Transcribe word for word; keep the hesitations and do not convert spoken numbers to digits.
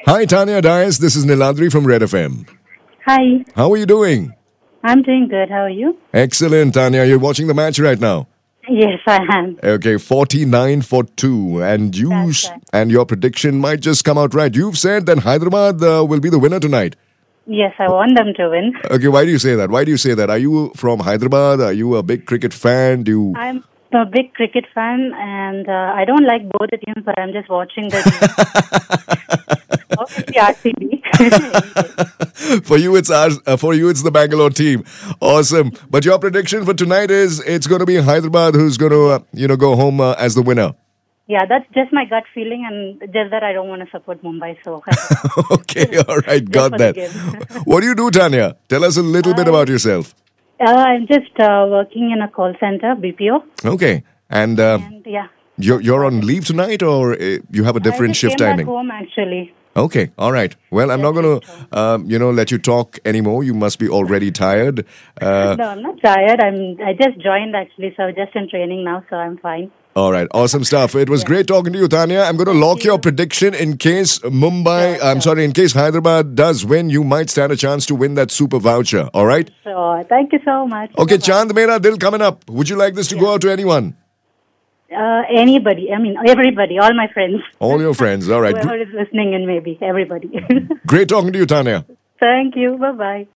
Hi, Tanya Dias. This is Niladri from Red F M. Hi, How are you doing? I'm doing good. How are you? Excellent, Tanya. You're watching the match right now. Yes, I am. Okay, forty-nine for two. And you That's s- right. and your prediction might just come out right. You've said that Hyderabad uh, will be the winner tonight. Yes, I want them to win. Okay, why do you say that? Why do you say that? Are you from Hyderabad? Are you a big cricket fan? Do you... I'm a big cricket fan, and uh, I don't like both the teams, but I'm just watching the team. Obviously, R C B. For you, it's ours. Uh, for you, it's the Bangalore team. Awesome. But your prediction for tonight is it's going to be Hyderabad who's going to, uh, you know, go home uh, as the winner. Yeah, that's just my gut feeling, and just that I don't want to support Mumbai, so Okay, all right, Just got for the that. game. What do you do, Tanya? Tell us a little bit I- about yourself. uh, I'm just uh, working in a call center, B P O, Okay, and uh, and yeah. you're, you're on leave tonight, or uh, you have a different I just shift came timing? back home, actually. Okay, all right. Well, I'm not going to, um, you know, let you talk anymore. You must be already tired. Uh, No, I'm not tired. I'm. I just joined, actually, so just in training now, so I'm fine. all right, awesome stuff. It was great talking to you, Tanya. I'm going to lock your prediction in case Mumbai, Sure, I'm sure. sorry, in case Hyderabad does win, you might stand a chance to win that super voucher. All right? So, thank you so much. Okay, Bye-bye. Chand Mera Dil coming up. Would you like this to go out to anyone? Uh, anybody, I mean, everybody, all my friends. All your friends. All right. Whoever is listening in, maybe, everybody. Great talking to you, Tanya. Thank you. Bye-bye.